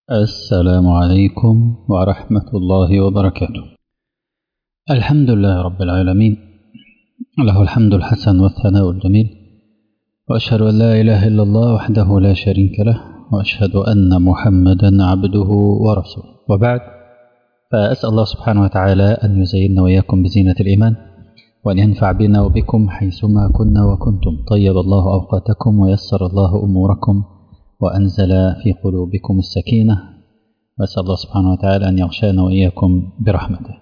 السلام عليكم ورحمة الله وبركاته. الحمد لله رب العالمين، له الحمد الحسن والثناء الجميل، وأشهد أن لا إله إلا الله وحده لا شريك له، وأشهد أن محمدا عبده ورسوله، وبعد، فأسأل الله سبحانه وتعالى أن يزيننا وإياكم بزينة الإيمان، وأن ينفع بنا وبكم حيثما كنا وكنتم. طيب الله أوقاتكم ويسر الله أموركم وأنزل في قلوبكم السكينة، وأسأل الله سبحانه وتعالى أن يغشانا وإياكم برحمته.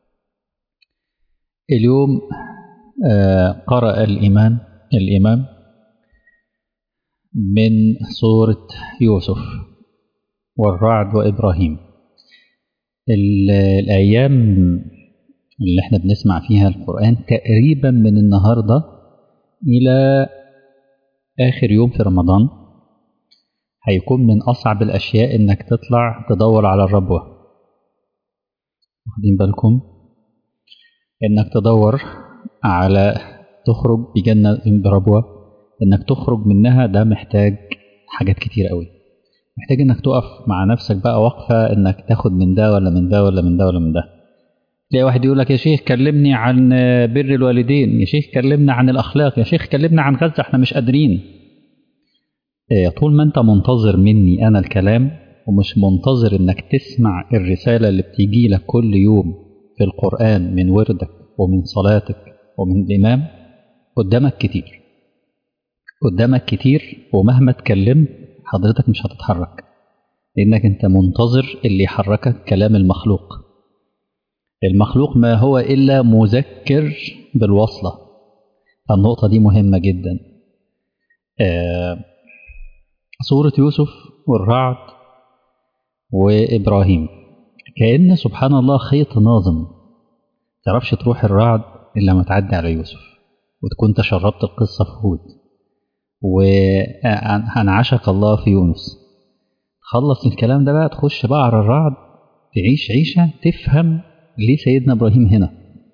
اليوم قرأ الإمام من سورة يوسف والرعد وإبراهيم. الأيام اللي احنا بنسمع فيها القرآن تقريبا من النهاردة إلى آخر يوم في رمضان هيكون من أصعب الأشياء إنك تطلع تدور على الربوة. واخدين بالكم؟ إنك تدور على تخرج بجنة بربوة، إنك تخرج منها ده محتاج حاجات كتير قوي. محتاج إنك تقف مع نفسك بقى وقفة، إنك تاخد من ده ولا من ده ولا من ده ولا من ده. تلاقي واحد يقول لك يا شيخ كلمني عن بر الوالدين، يا شيخ كلمنا عن الأخلاق، يا شيخ كلمنا عن غزة احنا مش قادرين. طول ما انت منتظر مني انا الكلام ومش منتظر انك تسمع الرسالة اللي بتيجي لك كل يوم في القرآن من وردك ومن صلاتك ومن الإمام، قدامك كتير ومهما اتكلمت حضرتك مش هتتحرك، لأنك انت منتظر اللي يحركك كلام المخلوق ما هو إلا مذكر بالوصلة. النقطة دي مهمة جدا. سورة يوسف والرعد وإبراهيم كأن سبحان الله خيط ناظم. تعرفش تروح الرعد إلا ما تعدي على يوسف وتكون تشربت القصة في هود، وأنعشك الله في يونس. تخلص الكلام ده بقى تخش بقى على الرعد، تعيش عيشة تفهم ليه سيدنا إبراهيم هنا.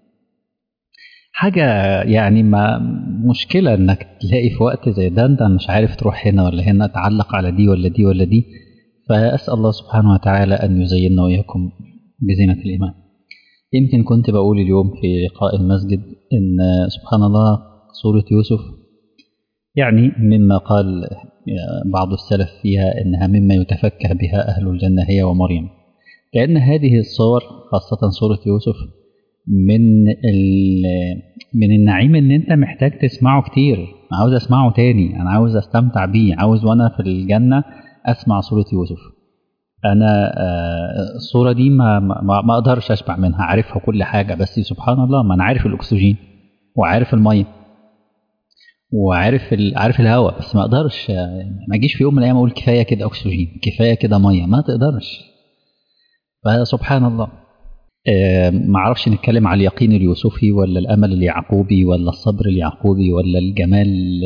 حاجة يعني ما مشكلة انك تلاقي في وقت زي ده انت مش عارف تروح هنا ولا هنا، تعلق على دي ولا دي ولا دي. فأسأل الله سبحانه وتعالى أن يزيننا وإياكم بزينة الإيمان. يمكن كنت بقول اليوم في لقاء المسجد إن سبحان الله سورة يوسف يعني مما قال بعض السلف فيها إنها مما يتفكه بها أهل الجنة هي ومريم، لأن هذه الصور خاصة سورة يوسف من النعيم ان انت محتاج تسمعه كتير. انا عاوز اسمعه تاني، انا عاوز استمتع بيه، عاوز وانا في الجنة اسمع سورة يوسف. انا الصورة دي ما اقدرش اشبع منها، عارفها كل حاجة، بس سبحان الله ما انا عارف الاكسجين وعارف المية عارف الهواء، بس ما اقدرش ما اجيش في يوم من الايام اقول كفاية كده اكسجين كفاية كده مية، ما تقدرش. فسبحان الله. ما اعرفش نتكلم على اليقين اليوسفي ولا الامل اليعقوبي ولا الصبر اليعقوبي ولا الجمال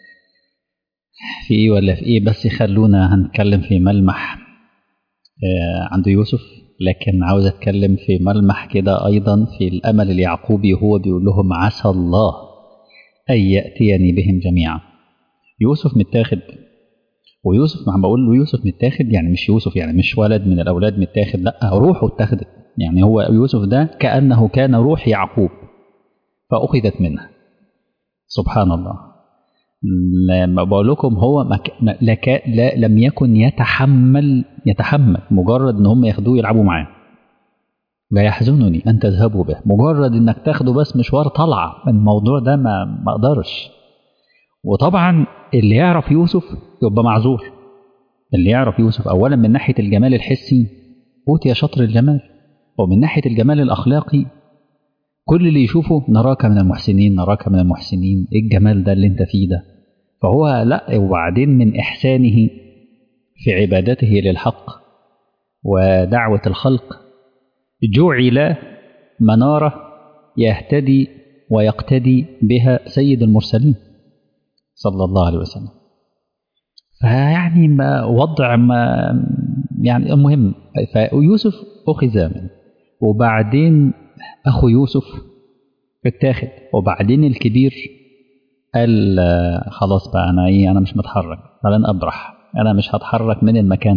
في ايه ولا في ايه، بس خلونا هنتكلم في ملمح عند يوسف. لكن عاوز اتكلم في ملمح كده ايضا في الامل اليعقوبي، هو بيقول لهم عسى الله ان ياتيني بهم جميعا. يوسف متاخد، ويوسف ما بقول له يوسف متاخد يعني مش يوسف يعني مش ولد من الاولاد متاخد، لا روحه اتاخدت. يعني هو يوسف ده كأنه كان روح يعقوب فأخذت منه. سبحان الله. لما بقول لكم هو لم يكن يتحمل مجرد ان هم ياخدوه يلعبوا معاه. لا يحزنني ان تذهبوا به، مجرد انك تاخده بس مشوار طلعه الموضوع ده ما اقدرش. وطبعا اللي يعرف يوسف يبقى معذور. اللي يعرف يوسف اولا من ناحيه الجمال الحسي اوتي شطر الجمال، ومن ناحية الجمال الأخلاقي كل اللي يشوفه نراك من المحسنين نراك من المحسنين، إيه الجمال ده اللي انت فيه ده. فهو لا، وبعدين من إحسانه في عبادته للحق ودعوة الخلق جعل منارة يهتدي ويقتدي بها سيد المرسلين صلى الله عليه وسلم. فيعني وضع يعني المهم، فيوسف أخذ منه، وبعدين أخو يوسف اتاخد، وبعدين الكبير قال خلاص بقى أنا مش متحرك، فلن أبرح، أنا مش هتحرك من المكان ده.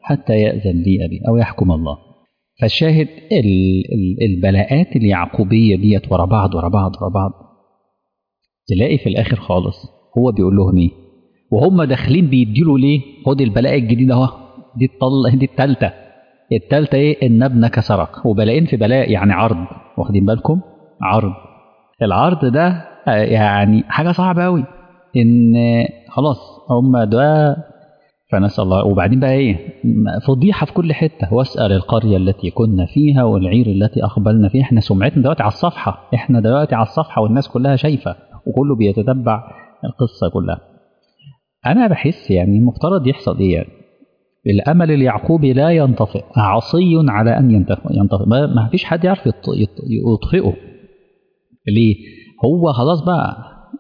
حتى يأذن لي أبي أو يحكم الله. فالشاهد البلاءات اليعقوبية ديت ورا بعض ورا بعض ورا بعض، تلاقي في الآخر خالص هو بيقول لهم إيه وهم داخلين بيديله ليه؟ خد البلاء الجديد أهو، دي التالتة إيه؟ إن ابنك سرق. وبلاءين في بلاء، يعني عرض، واخدين بالكم؟ عرض. العرض ده يعني حاجة صعبة أوي، إن خلاص هم ده. فنسأل الله. وبعدين بقى إيه؟ فضيحة في كل حتة. واسأل القرية التي كنا فيها والعير التي أقبلنا فيها. إحنا سمعتنا دلوقتي على الصفحة، والناس كلها شايفة وكله بيتتبع القصة كلها. أنا بحس يعني المفترض يحصل إيه يعني؟ الأمل اليعقوبي لا ينطفئ، عصي على أن ينطفئ. ما فيش حد يعرف يطفئه. ليه؟ هو خلاص بقى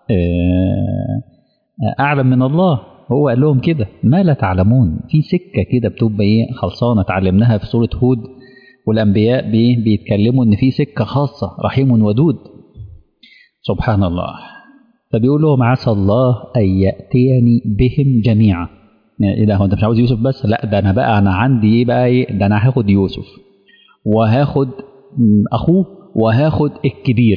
أعلم من الله. هو قال لهم كده ما لا تعلمون. في سكة كده بتبقى إيه خلصانة، اتعلمناها في سورة هود. والأنبياء بيتكلموا إن في سكة خاصة، رحيم ودود. سبحان الله. فبيقول لهم عسى الله أن يأتيني بهم جميعا. إيه ده؟ هو أنت مش عاوز يوسف بس؟ لا، ده أنا عندي إيه بقى؟ إيه ده؟ أنا هاخد يوسف وهاخد أخوه وهاخد الكبير،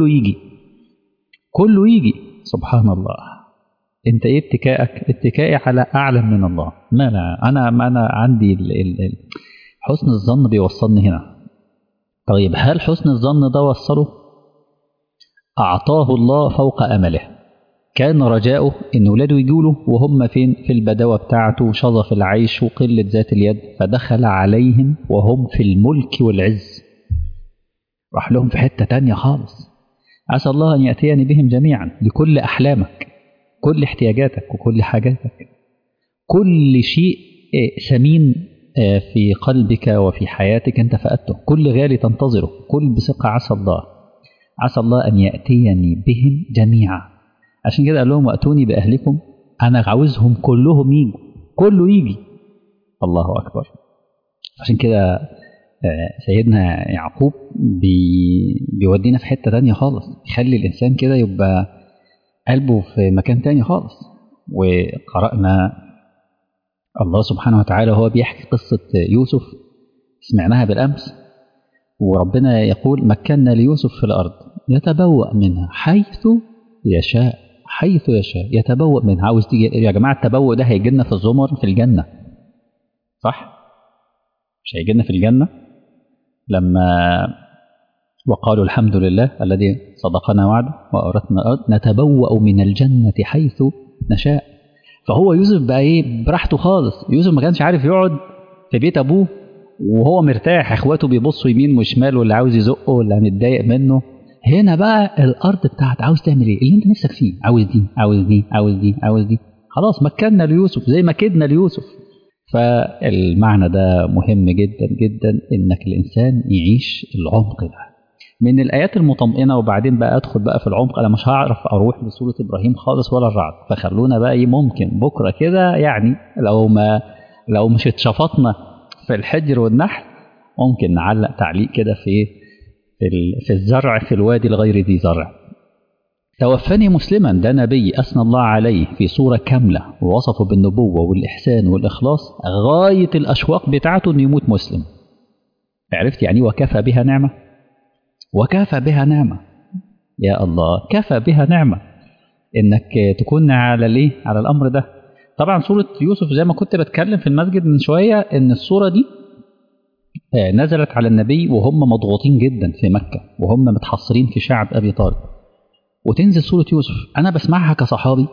كله يجي. سبحان الله. أنت إيه اتكائك؟ اتكائي على أعلم من الله. ما لا أنا عندي حسن الظن بيوصلني هنا. طيب هل حسن الظن ده وصله؟ أعطاه الله فوق أمله. كان رجاؤه إن ولاده يجوله وهم فين؟ في البداوة بتاعته وشظف العيش وقلة ذات اليد، فدخل عليهم وهم في الملك والعز. راح لهم في حتة تانية خالص. عسى الله أن يأتيني بهم جميعا، لكل أحلامك، كل احتياجاتك وكل حاجاتك، كل شيء ثمين في قلبك وفي حياتك أنت فقدته، كل غالي تنتظره، كل بثقة. عسى الله أن يأتيني بهم جميعا. عشان كده قال لهم وأتوني بأهلكم. أنا عاوزهم كلهم يجوا، كله يجي. الله أكبر. عشان كده سيدنا يعقوب بيودينا في حتة تانية خالص، يخلي الإنسان كده يبقى قلبه في مكان تاني خالص. وقرأنا الله سبحانه وتعالى هو بيحكي قصة يوسف، سمعناها بالأمس. وربنا يقول مكنا ليوسف في الأرض يتبوأ منها حيث يشاء، يتبوأ منها. عاوز تيجي يا جماعة؟ التبوء ده هيجي لنا في الزمر في الجنة، صح؟ مش هيجي لنا في الجنة لما وقالوا الحمد لله الذي صدقنا وعده وأورثنا الأرض نتبوأ من الجنة حيث نشاء. فهو يوسف بقى ايه؟ براحته خالص. يوسف ما كانش عارف يقعد في بيت أبوه وهو مرتاح، اخواته بيبصوا يمين وشمال، واللي عاوز يزقه واللي متضايق منه. هنا بقى الأرض بتاعت عاوز تعمل ايه؟ اللي انت نفسك فيه، عاوز دي. خلاص مكنا ليوسف زي ما كدنا ليوسف. فالمعنى ده مهم جدا جدا، انك الانسان يعيش العمق ده من الآيات المطمئنة. وبعدين بقى أدخل بقى في العمق. أنا مش هعرف أروح لسورة إبراهيم خالص ولا الرعد، فخلونا بقى ممكن بكرة كده يعني لو مش اتشفطنا في الحجر والنحل، ممكن نعلق تعليق كده في الزرع في الوادي الغير ذي زرع. توفني مسلما، ده نبي أثنى الله عليه في سورة كاملة ووصفه بالنبوة والإحسان والإخلاص، غاية الأشواق بتاعته أن يموت مسلم. عرفت يعني وكفى بها نعمة؟ وكفى بها نعمة. يا الله، كفى بها نعمة إنك تكون على الأمر ده. طبعا سورة يوسف زي ما كنت بتكلم في المسجد من شوية، إن السورة دي نزلت على النبي وهم مضغوطين جدا في مكة وهم متحصرين في شعب أبي طالب، وتنزل سورة يوسف. أنا بسمعها كصحابي،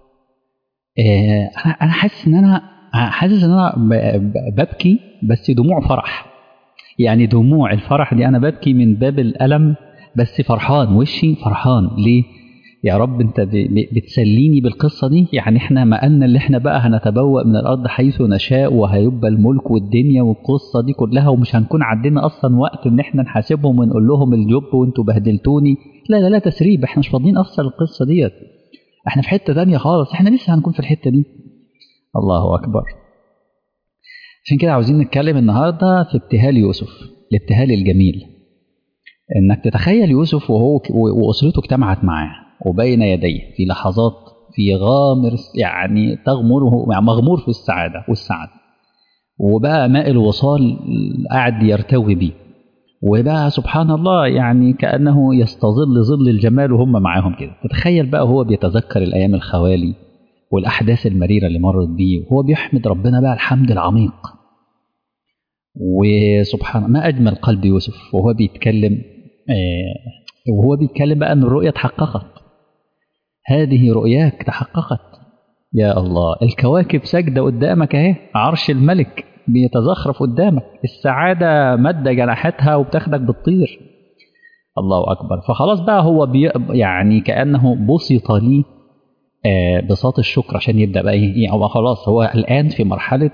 أنا حاسس إن أنا ببكي، بس دموع فرح. يعني دموع الفرح دي أنا ببكي من باب الألم، بس فرحان، وشي فرحان. ليه؟ يا رب أنت بتسليني بالقصة دي. يعني إحنا ما قلنا اللي إحنا بقى هنتبوأ من الأرض حيث نشاء، وهيبقى الملك والدنيا والقصة دي كلها، ومش هنكون عندنا أصلا وقت إن إحنا نحاسبهم ونقول لهم الجب وأنتوا بهدلتوني. لا تسريب، إحنا مش فاضيين أصلا القصة ديت. إحنا في حتة تانية خالص، إحنا لسه هنكون في الحتة دي. الله أكبر. عشان كده عاوزين نتكلم النهاردة في ابتهال يوسف، الابتهال الجميل. انك تتخيل يوسف واسرته اجتمعت معاه وبين يديه في لحظات في غامر، يعني مغمور في السعادة والسعد، وبقى ماء الوصال قاعد يرتوي بيه، وبقى سبحان الله يعني كأنه يستظل ظل الجمال وهم معاهم كده. تتخيل بقى هو بيتذكر الأيام الخوالي والأحداث المريرة اللي مرت بيه، وهو بيحمد ربنا بقى الحمد العميق. وسبحان ما أجمل قلب يوسف وهو بيتكلم، وهو بيتكلم بقى أن الرؤيا تحققت، هذه رؤياك تحققت يا الله، الكواكب ساجدة قدامك اهي، عرش الملك بيتزخرف قدامك، السعادة مادة جناحاتها وبتاخدك بتطير. الله أكبر. فخلاص بقى هو يعني كأنه بسط لي بساط الشكر عشان يبدأ بقى هو خلاص هو الآن في مرحلة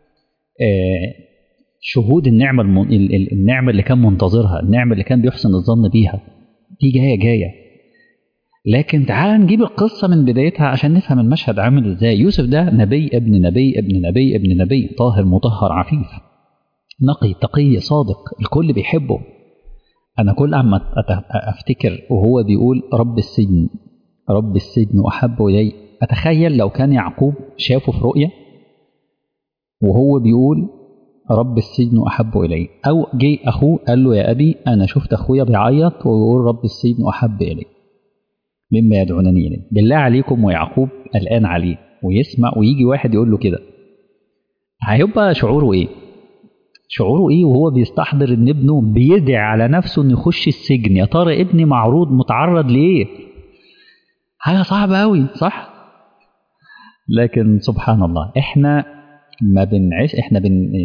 شهود النعمة النعمة اللي كان منتظرها، النعمة اللي كان بيحسن الظن بيها دي جاية. لكن تعال نجيب القصة من بدايتها عشان نفهم المشهد عامل ازاي. يوسف ده نبي ابن نبي ابن نبي ابن نبي، طاهر مطهر عفيف نقي تقي صادق، الكل بيحبه. أنا كل عم أفتكر وهو بيقول رب السجن أحب إلي، أتخيل لو كان يعقوب شافه في رؤية وهو بيقول رب السجن أحب إلي، أو جي أخوه قال له يا أبي أنا شفت أخويا بيعيط ويقول رب السجن أحب إلي مما يدعونني إليه. بالله عليكم ويعقوب قلقان عليه ويسمع ويجي واحد يقول له كده، هيبقى شعوره إيه؟ شعوره إيه وهو بيستحضر إن ابنه بيدعي على نفسه إنه يخش السجن؟ يا ترى ابني متعرض لإيه؟ حاجة صعبة أوي صح؟ لكن سبحان الله إحنا ما بنعيش، إحنا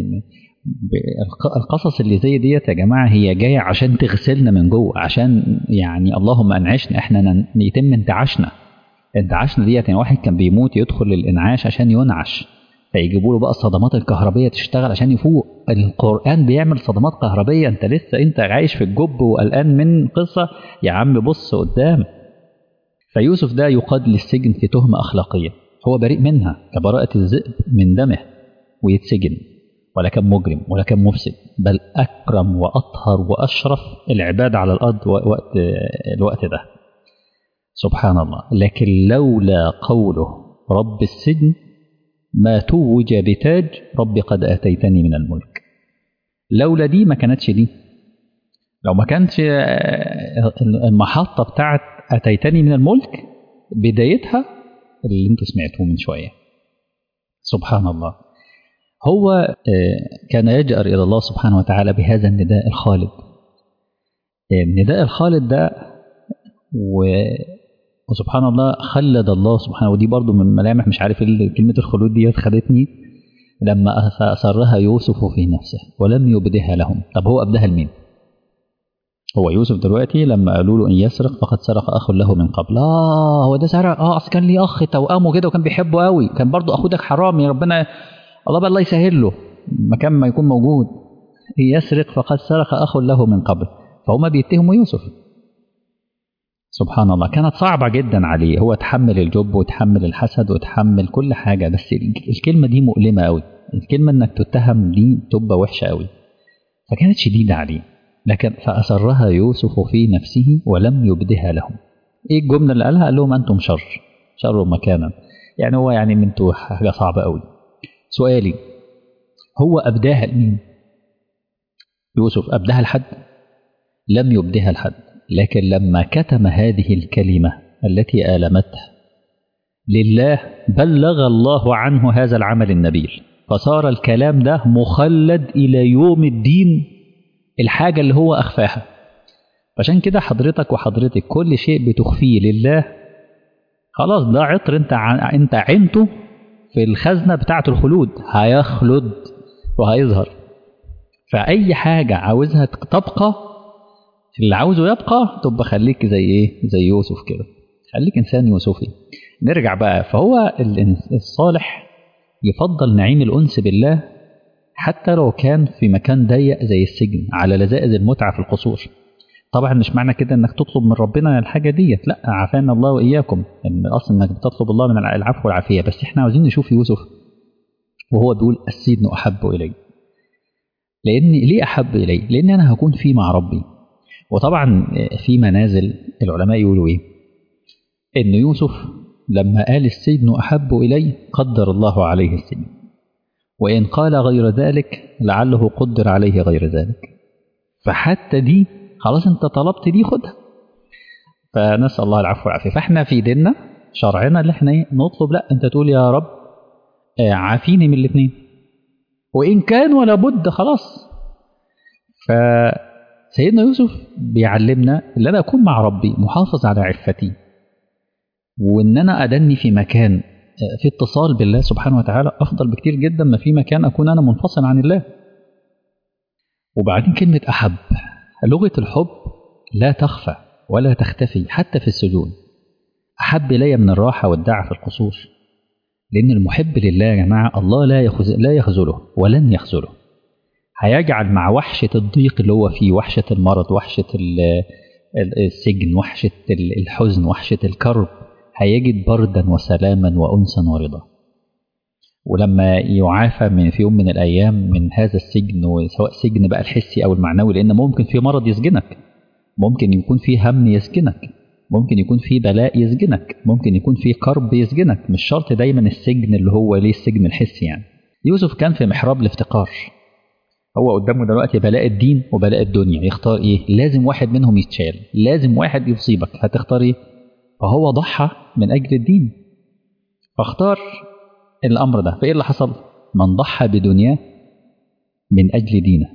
القصص اللي زي ديت يا جماعة هي جاية عشان تغسلنا من جوه، عشان يعني اللهم أنعشنا، إحنا يتم انتعاشنا ديت. يعني واحد كان بيموت يدخل الإنعاش عشان ينعش، فيجيبوا له بقى الصدمات الكهربية تشتغل عشان يفوق. القرآن بيعمل صدمات كهربية، أنت لسه أنت عايش في الجب وقلقان من قصة، يا عم بص قدام. فيوسف ده يقاد للسجن في تهمة أخلاقية هو بريء منها كبراءة الذئب من دمه ويتسجن، ولا كان مجرم ولا كان مفسد، بل أكرم وأطهر وأشرف العباد على الأرض الوقت ده سبحان الله. لكن لولا قوله رب السجن ما توج بتاج رب قد آتيتني من الملك، لولا دي ما كانتش دي، لو ما كانتش المحطة بتاعت أتيتني من الملك بدايتها اللي انتوا سمعتوه من شوية. سبحان الله. هو كان يجأر إلى الله سبحانه وتعالى بهذا النداء الخالد، النداء الخالد ده وسبحان الله خلد الله سبحانه. ودي برضو من ملامح، مش عارف كلمة الخلود دي خدتني لما أسرها يوسف في نفسه ولم يبدها لهم. طب هو أبدها لمين؟ هو يوسف دلوقتي لما قالوا له إن يسرق فقد سرق أخ له من قبل، هو ده سرق، أصل كان ليه أخ توأمه كده وكان بيحبه قوي، كان برضو أخوك حرام يا ربنا، الله بقى الله يسهل له مكان ما يكون موجود. إن يسرق فقد سرق أخ له من قبل، فهم بيتهموا يوسف. سبحان الله. كانت صعبة جدا عليه، هو تحمل الجب وتحمل الحسد وتحمل كل حاجة، بس الكلمة دي مؤلمة قوي، الكلمة انك تتهم دي تبقى وحشة قوي، فكانت شديدة عليه. لكن فأسرها يوسف في نفسه ولم يبدها لهم. ايه الجملة اللي قالها؟ قال لهم انتم شر مكانا، يعني هو يعني انتوا حاجة صعبة قوي. سؤالي، هو أبداها لمين؟ يوسف أبداها لحد؟ لم يبدها لحد. لكن لما كتم هذه الكلمة التي آلمته لله بلغ الله عنه هذا العمل النبيل، فصار الكلام ده مخلد إلى يوم الدين، الحاجة اللي هو أخفاها. عشان كده حضرتك وحضرتك كل شيء بتخفيه لله خلاص ده عطر انت عينته في الخزنة بتاعة الخلود، هيخلد وهيظهر. فأي حاجة عاوزها تبقى، اللي عاوزه يبقى تبقى خليك زي ايه؟ زي يوسف كده، خليك إنسان يوسفي. نرجع بقى، فهو الصالح يفضل نعيم الأنس بالله حتى لو كان في مكان ضيق زي السجن على لذائذ المتعة في القصور. طبعا مش معنى كده انك تطلب من ربنا الحاجة ديت، لا، عافانا الله وإياكم، ان اصلا انك بتطلب الله من العفو والعافية. بس احنا عاوزين نشوف يوسف وهو بيقول السجن أحب إلي. ليه أحب إلي؟ لأن أنا هكون فيه مع ربي. وطبعا في منازل العلماء يقولوا ايه؟ ان يوسف لما قال السجن أحب إلي قدر الله عليه السجن، وإن قال غير ذلك لعله قدر عليه غير ذلك. فحتى دي خلاص أنت طلبت دي خدها. فنسأل الله العفو والعافية. فإحنا في ديننا شرعنا اللي احنا نطلب، لا أنت تقول يا رب عافيني من الاثنين، وإن كان ولا بد خلاص. فسيدنا يوسف بيعلمنا ان انا اكون مع ربي محافظ على عفتي، وان انا ادني في مكان في اتصال بالله سبحانه وتعالى افضل بكتير جدا ما في مكان اكون انا منفصل عن الله. وبعدين كلمة احب، لغة الحب لا تخفى ولا تختفي حتى في السجون. احب الي من الراحة والدعة في القصور، لان المحب لله يا جماعة الله لا يخذله ولن يخذله. هيجعل مع وحشة الضيق اللي هو فيه، وحشة المرض، وحشة السجن، وحشة الحزن، وحشة الكرب، هيجد بردا وسلاما وأنسا ورضا. ولما يعافى في يوم من الأيام من هذا السجن، وسواء سجن بقى الحسي أو المعنوي، لأن ممكن في مرض يسجنك، ممكن يكون في هم يسجنك، ممكن يكون في بلاء يسجنك، ممكن يكون في كرب يسجنك، مش شرط دايما السجن اللي هو ليه السجن الحسي يعني. يوسف كان في محراب الافتقار، هو قدامه دلوقتي بلاء الدين وبلاء الدنيا، يختار ايه؟ لازم واحد منهم يتشال، لازم واحد يصيبك، هتختار ايه؟ فهو ضحى من اجل الدين فاختار الامر ده. فايه اللي حصل؟ من ضحى بدنياه من اجل دينه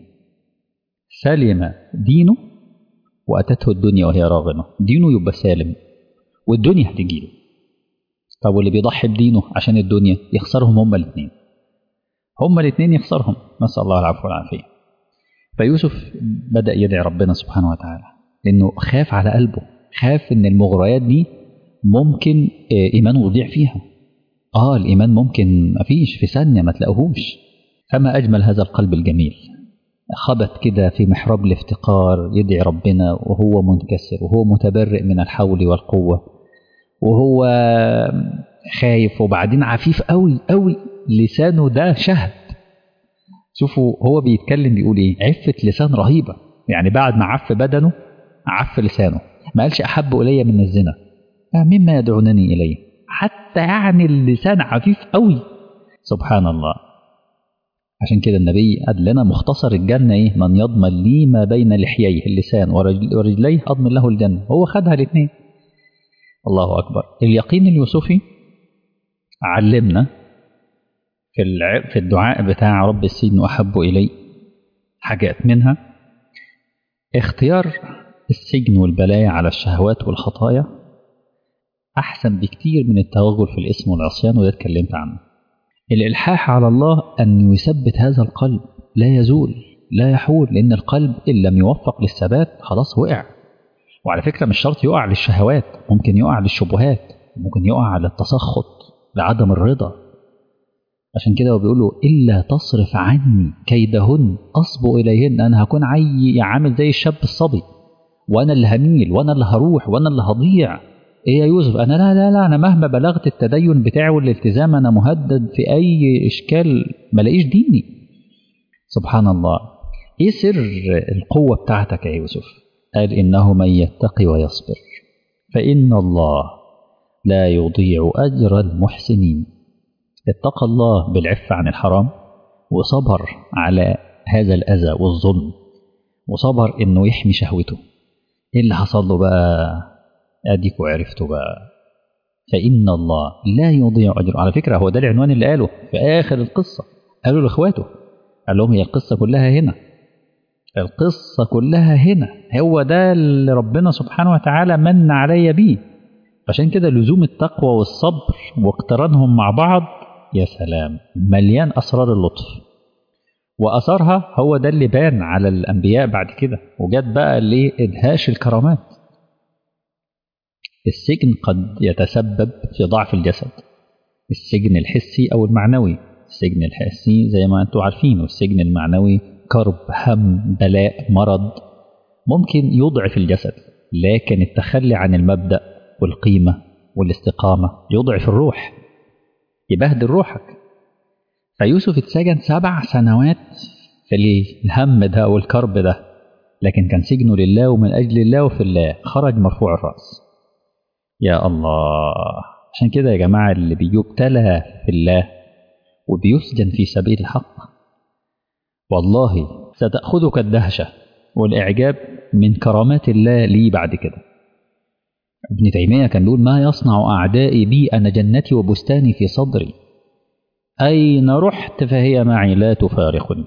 سلم دينه واتته الدنيا وهي راغمه. دينه يبقى سالم والدنيا هتجيله. طب واللي بيضحي بدينه عشان الدنيا يخسرهم هما الاثنين يخسرهم، نسأل الله العفو والعافية. فيوسف بدأ يدعي ربنا سبحانه وتعالى، لأنه خاف على قلبه، خاف إن المغريات دي ممكن إيمانه يضيع فيها. الإيمان ممكن مفيش في ثانية ما تلاقوهوش. فما أجمل هذا القلب الجميل، خبت كده في محراب الافتقار يدعي ربنا وهو منكسر، وهو متبرئ من الحول والقوة، وهو خايف، وبعدين عفيف قوي قوي، لسانه ده شهد. شوفوا هو بيتكلم بيقول ايه؟ عفة لسان رهيبة. يعني بعد ما عف بدنه عف لسانه. ما قالش احب الي من الزنا، مما يدعونني اليه، حتى يعني اللسان عفيف قوي. سبحان الله. عشان كده النبي قال لنا مختصر الجنة ايه؟ من يضمن لي ما بين لحييه اللسان ورجليه اضمن له الجنة. هو خدها الاثنين. الله اكبر. اليقين اليوسفي علمنا في الدعاء بتاع رب السجن أحب إلي حاجات، منها اختيار السجن والبلايا على الشهوات والخطايا أحسن بكتير من التوغل في الإثم والعصيان، وده اتكلمت عنه. الإلحاح على الله أن يثبت هذا القلب، لا يزول لا يحول، لأن القلب إن لم يوفق للثبات خلاص وقع. وعلى فكرة مش شرط يقع للشهوات، ممكن يقع للشبهات، ممكن يقع للتسخط، لعدم الرضا. عشان كده هو بيقول له إلا تصرف عني كيدهن أصب إليهن. أنا هكون عامل زي الشاب الصبي، وأنا اللي هميل، وأنا اللي هروح، وأنا اللي هضيع. إيه يا يوسف؟ أنا لا أنا مهما بلغت التدين بتاعي والالتزام أنا مهدد في أي إشكال ملاقيش ديني. سبحان الله. إيه سر القوة بتاعتك يا يوسف؟ قال إنه من يتقي ويصبر فإن الله لا يضيع أجر المحسنين. اتقى الله بالعفة عن الحرام، وصبر على هذا الأذى والظلم، وصبر إنه يحمي شهوته. إيه اللي حصل له بقى؟ أديك وعرفته بقى. فإن الله لا يضيع أجر. على فكرة هو ده العنوان اللي قاله في آخر القصة، قالوا لإخواته، قال لهم هي القصة كلها هنا، القصة كلها هنا، هو ده اللي ربنا سبحانه وتعالى من علي بيه. عشان كده لزوم التقوى والصبر واقترانهم مع بعض يا سلام، مليان أسرار اللطف. وأثرها هو ده اللي بان على الأنبياء بعد كده، وجد بقى لإدهاش الكرامات. السجن قد يتسبب في ضعف الجسد، السجن الحسي أو المعنوي. السجن الحسي زي ما أنتم عارفين، والسجن المعنوي كرب، هم، بلاء، مرض، ممكن يضعف الجسد. لكن التخلي عن المبدأ والقيمة والاستقامة يضعف الروح، يبهدل روحك. فيوسف اتسجن 7 سنوات في الهم ده والكرب ده، لكن كان سجنه لله ومن أجل الله وفي الله، خرج مرفوع الرأس. يا الله. عشان كده يا جماعة اللي بيبتلى في الله وبيسجن في سبيل الحق، والله ستأخذك الدهشة والإعجاب من كرامات الله لي بعد كده. ابن تيمية كان بيقول: ما يصنع أعدائي بي أنا جنتي وبستاني في صدري، أين رحت فهي معي لا تفارقني.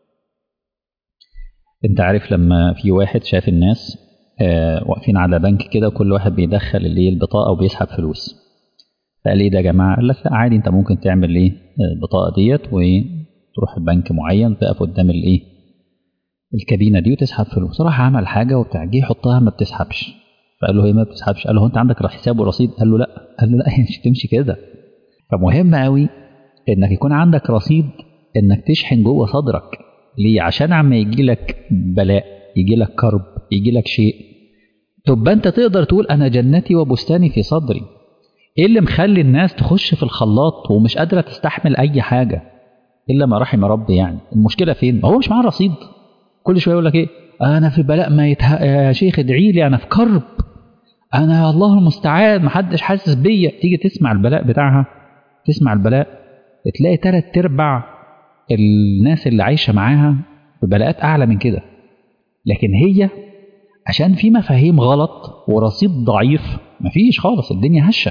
انت عارف لما في واحد شاف الناس واقفين على بنك كده وكل واحد بيدخل البطاقة وبيسحب فلوس، فقال ايه ده يا جماعة؟ قال لك لا عادي، انت ممكن تعمل البطاقة ديت وتروح البنك معين تقف قدام الكابينة دي وتسحب فلوس. راح عمل حاجة وبتاع، جه يحطها ما بتسحبش، فقال له هي ما بتسحبش؟ قال له: انت عندك حساب ورصيد؟ قال له لا. قال له لا، هي مش تمشي كده. فمهم قوي انك يكون عندك رصيد، انك تشحن جوه صدرك. ليه؟ عشان عما يجي لك بلاء، يجي لك كرب، يجي لك شيء، تبقى انت تقدر تقول انا جنتي وبستاني في صدري. ايه اللي مخلي الناس تخش في الخلاط ومش قادره تستحمل اي حاجه الا ما رحم ربي؟ يعني المشكله فين؟ هو مش معاه رصيد، كل شويه يقول لك ايه؟ انا في بلاء ما يا شيخ ادعي لي، انا في كرب، انا الله المستعان، محدش حاسس بيا. تيجي تسمع البلاء بتاعها، تسمع البلاء تلاقي 3/4 الناس اللي عايشه معاها في بلاءات اعلى من كده. لكن هي عشان في مفاهيم غلط ورصيد ضعيف، مفيش خالص، الدنيا هشه.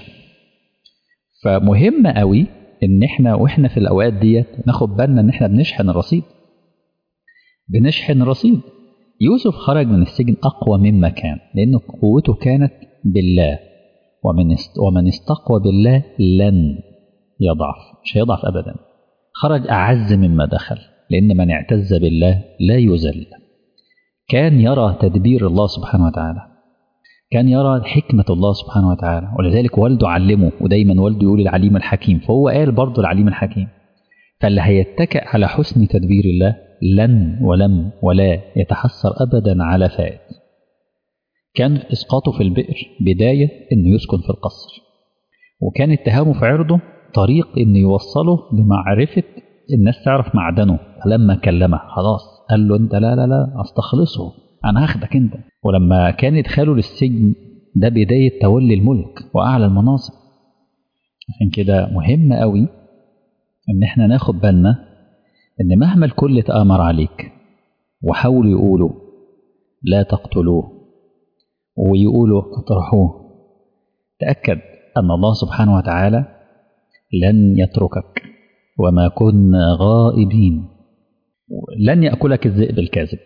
فمهم قوي ان احنا واحنا في الاوقات ديت ناخد بالنا ان احنا بنشحن الرصيد، بنشحن رصيد. يوسف خرج من السجن اقوى مما كان، لان قوته كانت بالله، ومن استقوى بالله لن يضعف، مش هيضعف ابدا. خرج اعز مما دخل، لان من اعتز بالله لا يذل. كان يرى تدبير الله سبحانه وتعالى، كان يرى حكمة الله سبحانه وتعالى، ولذلك والده علمه، ودايما والده يقول العليم الحكيم، فهو قال برضه العليم الحكيم. فاللي هيتكئ على حسن تدبير الله لن ولم ولا يتحسر أبدا على فائت. كان إسقاطه في البئر بداية إنه يسكن في القصر، وكان اتهامه في عرضه طريق إنه يوصله لمعرفة الناس تعرف معدنه. فلما كلمه خلاص قال له: أنت لا لا لا أستخلصه، أنا هاخدك أنت. ولما كان يدخله للسجن ده بداية تولي الملك وأعلى المناصب. عشان كده مهم قوي إن احنا ناخد بالنا إن مهما الكل تآمر عليك وحاولوا يقولوا لا تقتلوه ويقولوا اطرحوه، تأكد أن الله سبحانه وتعالى لن يتركك، وما كنا غائبين. لن يأكلك الذئب الكاذب،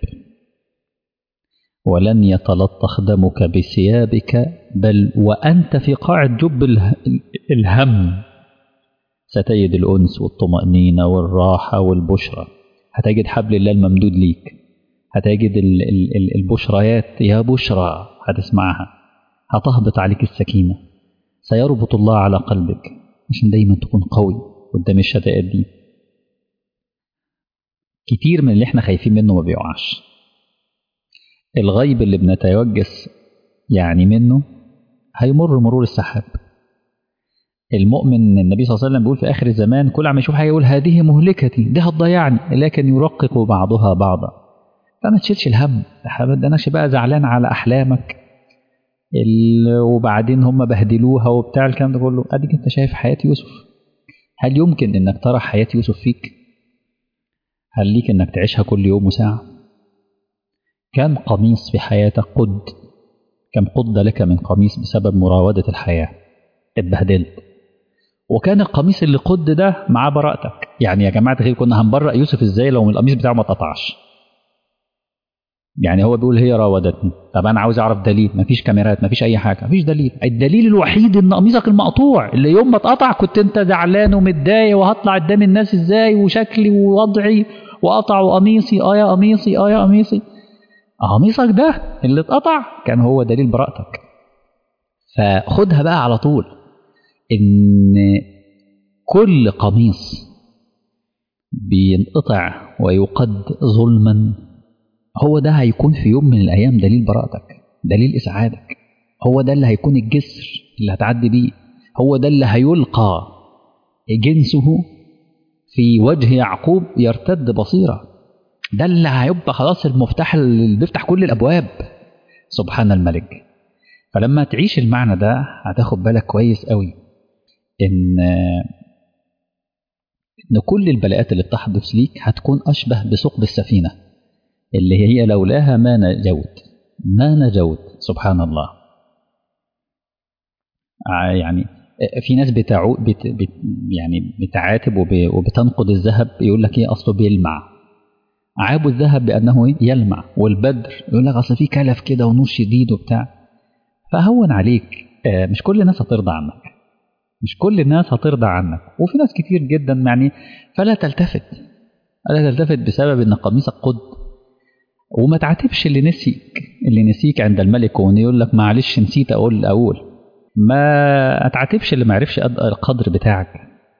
ولن يتلطخ دمك بثيابك، بل وأنت في قاع جب الهم ستجد الأنس والطمأنينة والراحة والبشرى. هتجد حبل الله الممدود ليك، هتجد البشريات، يا بشرى هتسمعها، هتهبط عليك السكينة، سيربط الله على قلبك عشان دايما تكون قوي قدام الشدائد دي. كتير من اللي احنا خايفين منه ما بيقعش. الغيب اللي بنتوجس يعني منه هيمر مرور السحاب. المؤمن النبي صلى الله عليه وسلم بيقول في آخر الزمان كل عم يشوف حاجة يقول هذه مهلكتي، دي هتضيعني، لكن يرقق بعضها بعضا. فما تشيلش الهم، ما تدناش بقى زعلان على أحلامك وبعدين هم بهدلوها وبتاع الكلام ده كله. أديك أنت شايف حياة يوسف، هل يمكن أنك ترى حياة يوسف فيك؟ هل ليك أنك تعيشها كل يوم وساعة؟ كم قميص في حياتك قد، كم قد لك من قميص بسبب مراودة الحياة اتبهدلت، وكان القميص اللي قد ده مع براءتك. يعني يا جماعة تخيل كنا هنبرأ يوسف ازاي لو القميص بتاعه ما اتقطعش؟ يعني هو بيقول هي راودتني، طب انا عاوز اعرف دليل، مفيش كاميرات، مفيش اي حاجة، مفيش دليل. الدليل الوحيد ان قميصك المقطوع اللي يوم ما اتقطع كنت انت زعلان ومتضايق وهطلع قدام الناس ازاي وشكلي ووضعي وقطعوا قميصي، يا قميصي، يا قميصي. قميصك ده اللي اتقطع كان هو دليل براءتك. فخدها بقى على طول ان كل قميص بينقطع ويقد ظلما هو ده هيكون في يوم من الأيام دليل براءتك، دليل إسعادك. هو ده اللي هيكون الجسر اللي هتعدي بيه، هو ده اللي هيلقى جنسه في وجه يعقوب يرتد بصيرة، ده اللي هيبقى خلاص المفتاح اللي بيفتح كل الأبواب. سبحان الملك. فلما تعيش المعنى ده هتاخد بالك كويس قوي إن إن كل البلاءات اللي بتحدث ليك هتكون أشبه بثقب السفينة اللي هي لولاها ما نجوت. سبحان الله. يعني في ناس يعني بتعاتب وبتنقد الذهب، يقول لك ايه اصله بيلمع. عابوا الذهب بانه إيه؟ يلمع. والبدر يقول لك اصل فيه كلف كده ونور شديد وبتاع. فهون عليك، مش كل الناس هترضى عنك، مش كل الناس هترضى عنك، وفي ناس كتير جدا يعني. فلا تلتفت بسبب ان قميصك قد. وما تعاتبش اللي نسيك عند الملك، ويقول لك معلش نسيت اقول. ما اتعاتبش اللي ما عرفش القدر بتاعك.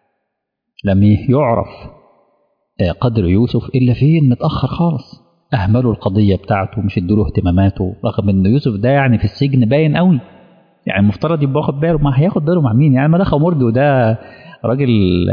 لم يعرف قدر يوسف الا فين؟ متاخر خالص. اهملوا القضيه بتاعته، مش ادوا له اهتماماته، رغم ان يوسف ده يعني في السجن باين قوي، يعني المفترض يبقى واخد باله. ما هياخد باله مع مين يعني؟ ما ده خمرجي وده راجل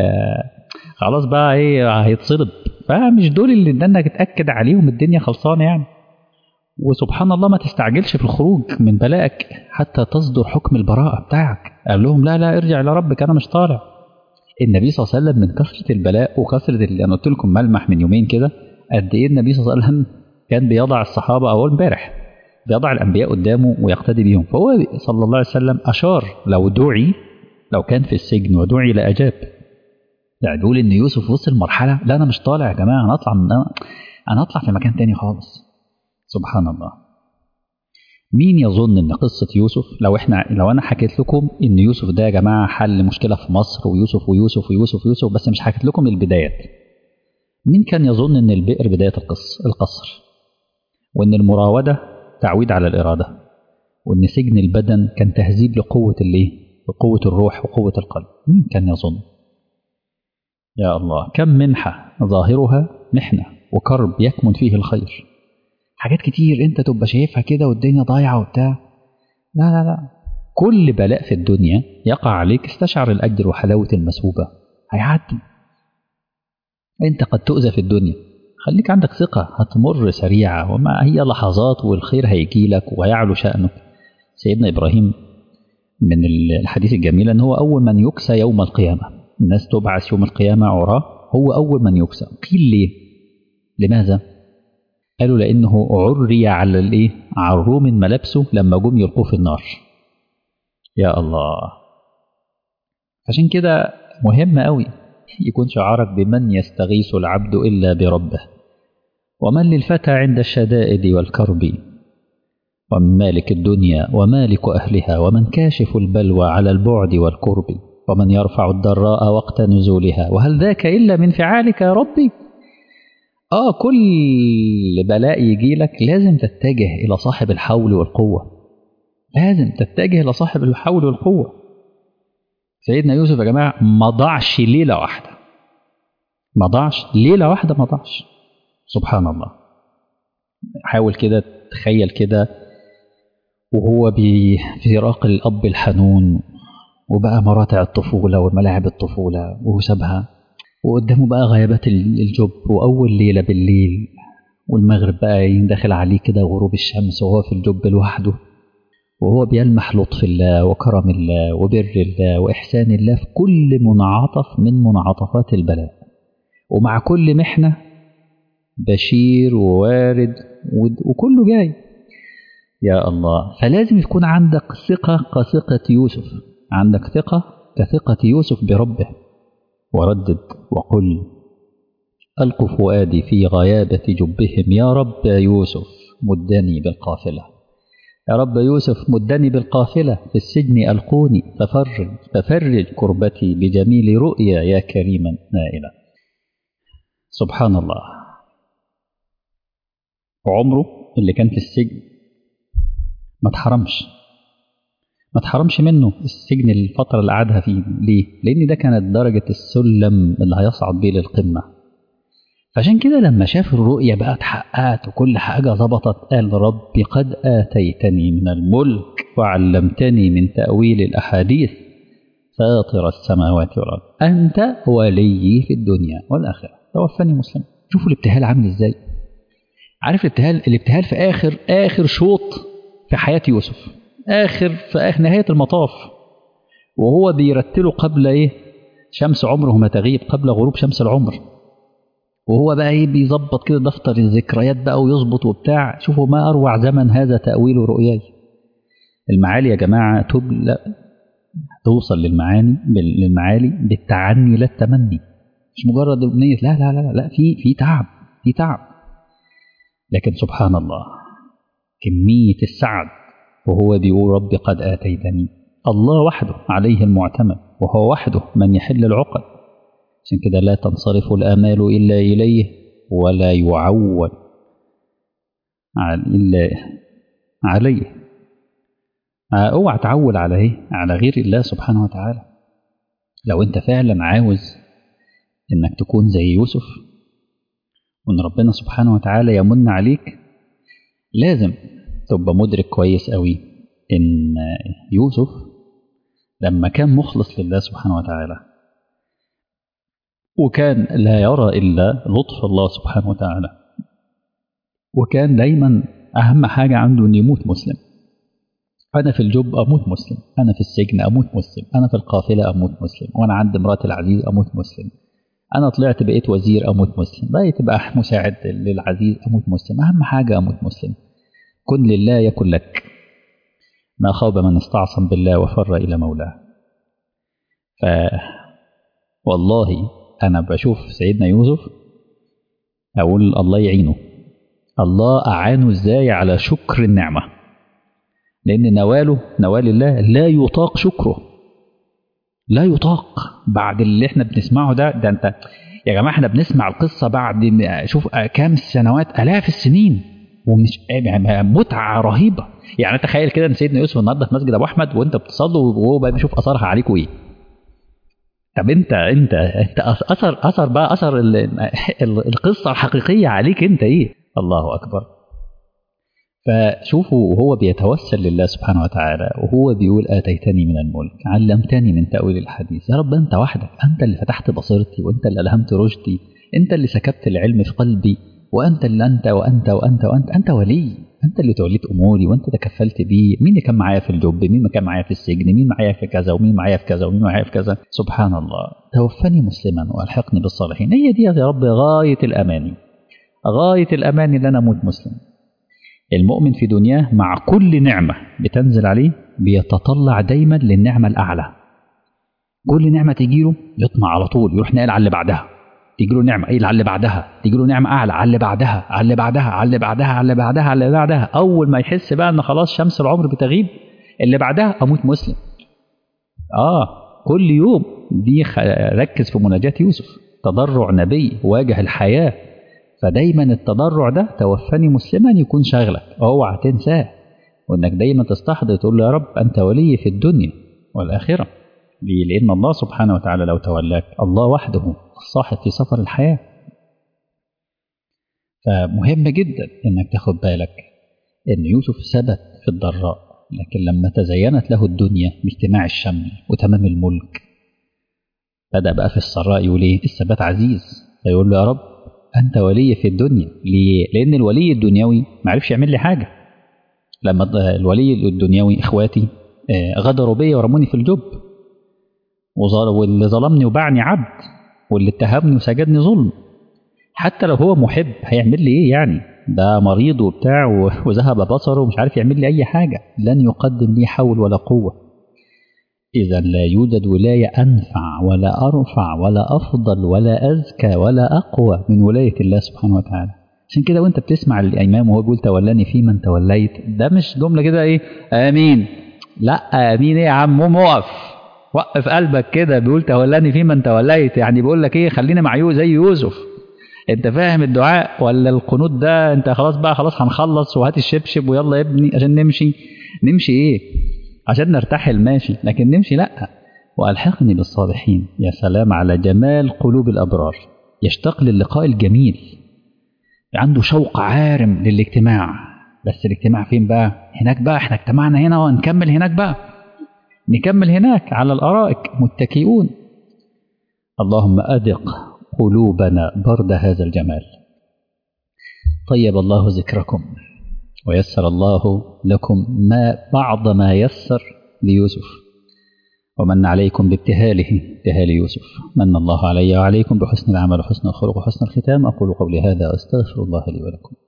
خلاص بقى ايه هيتصلب. فمش دول اللي انك تاكد عليهم الدنيا خلصانه يعني. وسبحان الله ما تستعجلش في الخروج من بلائك حتى تصدر حكم البراءة بتاعك. قال لهم لا ارجع إلى ربك أنا مش طالع. النبي صلى الله عليه وسلم من كثرة البلاء وكثرة اللي أنا قلت لكم ملمح من يومين كده قد إيه النبي صلى الله عليه وسلم كان بيضع الصحابة أول امبارح بيضع الأنبياء قدامه ويقتدي بيهم. فهو صلى الله عليه وسلم أشار لو كان في السجن ودعي لأجاب. يعني بيقول إن يوسف وصل مرحلة لا أنا مش طالع يا جماعة، أنا هطلع في مكان تاني خالص. سبحان الله. مين يظن ان قصة يوسف لو انا حكيت لكم ان يوسف ده يا جماعة حل مشكلة في مصر ويوسف بس مش حكيت لكم البدايات، مين كان يظن ان البئر بداية القصر، وان المراودة تعويد على الإرادة، وان سجن البدن كان تهذيب لقوة الروح وقوة القلب؟ مين كان يظن؟ يا الله، كم منحة ظاهرها محنة وكرب يكمن فيه الخير. حاجات كتير انت تبقى شايفها كده والدنيا ضايعه وبتاع. لا، كل بلاء في الدنيا يقع عليك استشعر الاجر وحلاوه المثوبه، هيعدي. انت قد تؤذى في الدنيا، خليك عندك ثقه هتمر سريعه وما هي لحظات والخير هيجي لك ويعلو شأنك. سيدنا ابراهيم من الحديث الجميل ان هو اول من يكسى يوم القيامه. الناس تبعث يوم القيامه عراه، هو اول من يكسى. قيل ليه؟ لماذا؟ قالوا لأنه عري على عروم ملابسه لما جم يلقوه في النار. يا الله. عشان كده مهم قوي يكون شعارك بمن يستغيث العبد إلا بربه، ومن للفتى عند الشدائد والكرب، ومن مالك الدنيا ومالك أهلها، ومن كاشف البلوى على البعد والقرب، ومن يرفع الضراء وقت نزولها، وهل ذاك إلا من فعالك يا ربي. كل بلاء يجي لك لازم تتجه إلى صاحب الحول والقوة، لازم تتجه إلى صاحب الحول والقوة. سيدنا يوسف يا جماعة ما ضاعش ليلة واحدة، ما ضاعش. سبحان الله. حاول كده تخيل كده وهو بفراق الأب الحنون، وبقى مراتع الطفولة وملاعب الطفولة وهو سابها، وقدامه بقى غيابات الجب وأول ليلة بالليل، والمغرب بقى يندخل عليه كده غروب الشمس وهو في الجب لوحده، وهو بيلمح لطف الله وكرم الله وبر الله وإحسان الله في كل منعطف من منعطفات البلاء. ومع كل محنة بشير ووارد وكله جاي. يا الله. فلازم يكون عندك ثقة كثقة يوسف، عندك ثقة كثقة يوسف بربه. وردد وقل ألقوا فؤادي في غيابة جبهم، يا رب يا يوسف مدني بالقافلة، يا رب يوسف مدني بالقافلة، في السجن ألقوني ففرج كربتي بجميل رؤيا يا كريما نائلا. سبحان الله. عمره اللي كان في السجن ما اتحرمش منه السجن الفترة اللي قعدها فيه. ليه؟ لأن ده كانت درجة السلم اللي هيصعد بيه للقمة. فعشان كده لما شاف الرؤية بقى اتحققت وكل حاجة ظبطت، قال ربي قد آتيتني من الملك وعلمتني من تأويل الأحاديث فاطر السماوات والأرض أنت ولي في الدنيا والآخرة توفني مسلم. شوفوا الابتهال عامل ازاي. عارف الابتهال في آخر شوط في حياة يوسف، في آخر نهاية المطاف، وهو بيرتله قبل شمس عمره ما تغيب قبل غروب شمس العمر. وهو بقى ايه بيظبط كده دفتر الذكريات بقى ويظبط وبتاع. شوفوا ما أروع زمن هذا تأويل رؤياي. المعالي يا جماعة توصل للمعالي بالتعني لا التمني، مش مجرد أمنية، لا لا لا لا، في تعب، في تعب. لكن سبحان الله كمية السعد وهو بيقول رب قد آتيتني. الله وحده عليه المعتمد، وهو وحده من يحل العقد. عشان كده لا تنصرف الآمال إلا إليه ولا يعول إلا عليه. اوعى تعول على ايه؟ على غير الله سبحانه وتعالى. لو انت فعلا عاوز انك تكون زي يوسف وان ربنا سبحانه وتعالى يمن عليك، لازم تبقى مدرك كويس قوي ان يوسف لما كان مخلص لله سبحانه وتعالى وكان لا يرى الا لطف الله سبحانه وتعالى، وكان دايما اهم حاجه عنده ان يموت مسلم. أنا في الجب أموت مسلم، أنا في السجن أموت مسلم، أنا في القافلة أموت مسلم، وأنا عند امرأة العزيز أموت مسلم، أنا طلعت بقيت وزير أموت مسلم، بقيت بقى مساعد للعزيز أموت مسلم. أهم حاجة أموت مسلم. كن لله يكن لك. ما خاب من استعصم بالله وفر إلى مولاه. والله أنا بشوف سيدنا يوسف أقول الله يعينه، الله أعانه إزاي على شكر النعمة، لأن نوال الله لا يطاق شكره، لا يطاق. بعد اللي احنا بنسمعه ده انت يا جماعة احنا بنسمع القصة بعد شوف كام سنوات، آلاف السنين، ومش متعة رهيبة. يعني تخيل كده ان سيدنا يوسف النهارده في مسجد ابو احمد وانت بتصلي وهو بقى بيشوف اثرها عليكم ايه. طب انت اثر بقى اثر القصة الحقيقية عليك انت ايه؟ الله اكبر. فشوفوا وهو بيتوسل لله سبحانه وتعالى وهو بيقول آتيتني من الملك علمتني من تأويل الحديث. يا رب أنت وحدك، أنت اللي فتحت بصيرتي، وأنت اللي ألهمت رشدي، أنت اللي سكبت العلم في قلبي، وأنت اللي أنت ولي، أنت اللي توليت أموري وأنت تكفلت بي. مين اللي كان معايا في الجب، مين اللي كان معايا في السجن، مين معايا في كذا ومين معايا في كذا ومين معايا في كذا. سبحان الله. توفني مسلما وألحقني بالصالحين. هي دي يا رب غاية الأماني، غاية الأماني اللي أنا أموت مسلم. المؤمن في دنياه مع كل نعمة بتنزل عليه بيتطلع دايما للنعمة الأعلى. كل نعمة تجيله يطمع على طول، يروح نقل على اللي بعدها. تجيله نعمة ايه على اللي بعدها، تجيله نعمة أعلى على اللي بعدها، على اللي بعدها، على اللي بعدها، على اللي بعدها، على اللي بعدها. أول ما يحس بقى إن خلاص شمس العمر بتغيب، اللي بعدها أموت مسلم. كل يوم دي ركز في مناجاة يوسف، تضرع نبي واجه الحياة. فدايما التضرع ده توفني مسلما يكون شغلك، اوعى تنساه، وانك دايما تستحضر تقول له يا رب انت ولي في الدنيا والاخره. لان الله سبحانه وتعالى لو تولاك، الله وحده الصاحب في سفر الحياه. فمهم جدا انك تاخد بالك ان يوسف ثبت في الضراء، لكن لما تزينت له الدنيا باجتماع الشمل وتمام الملك بدأ بقى في السراء يقول ايه؟ الثبات عزيز. فيقول له يا رب أنت ولي في الدنيا. ليه؟ لأن الولي الدنيوي ما عرفش يعمل لي حاجة. لما الولي الدنيوي إخواتي غدروا بي ورموني في الجب، واللي ظلمني وباعني عبد، واللي اتهمني وسجدني ظلم. حتى لو هو محب هيعمل لي إيه يعني؟ ده مريض وبتاع وذهب بصره ومش عارف يعمل لي أي حاجة. لن يقدم لي حول ولا قوة. إذا لا يوجد ولاية أنفع ولا أرفع ولا أفضل ولا أزكى ولا أقوى من ولاية الله سبحانه وتعالى. عشان كده وانت بتسمع الإمام وهو بيقول تولاني في من توليت، ده مش جملة كده إيه آمين، لا آمين إيه يا عم، وقف قلبك كده. بيقول تولاني في من توليت، يعني بيقول لك إيه؟ خلينا مع زي يوسف. انت فاهم الدعاء ولا القنوت ده؟ انت خلاص بقى خلاص هنخلص وهات الشبشب ويلا يا ابني عشان نمشي ايه؟ عشان نرتحل ماشي، لكن نمشي لا. وألحقني بالصالحين. يا سلام على جمال قلوب الأبرار، يشتاق للقاء الجميل، عنده شوق عارم للاجتماع. بس الاجتماع فين بقى؟ هناك بقى، احنا اجتمعنا هنا ونكمل هناك بقى، نكمل هناك على الأرائك متكئون. اللهم أذق قلوبنا برد هذا الجمال. طيب الله ذكركم ويسر الله لكم بعض ما يسر ليوسف. ومن عليكم بابتهاله ابتهال يوسف. من الله علي وعليكم بحسن العمل وحسن الخلق وحسن الختام. أقول قولي هذا وأستغفر الله لي ولكم.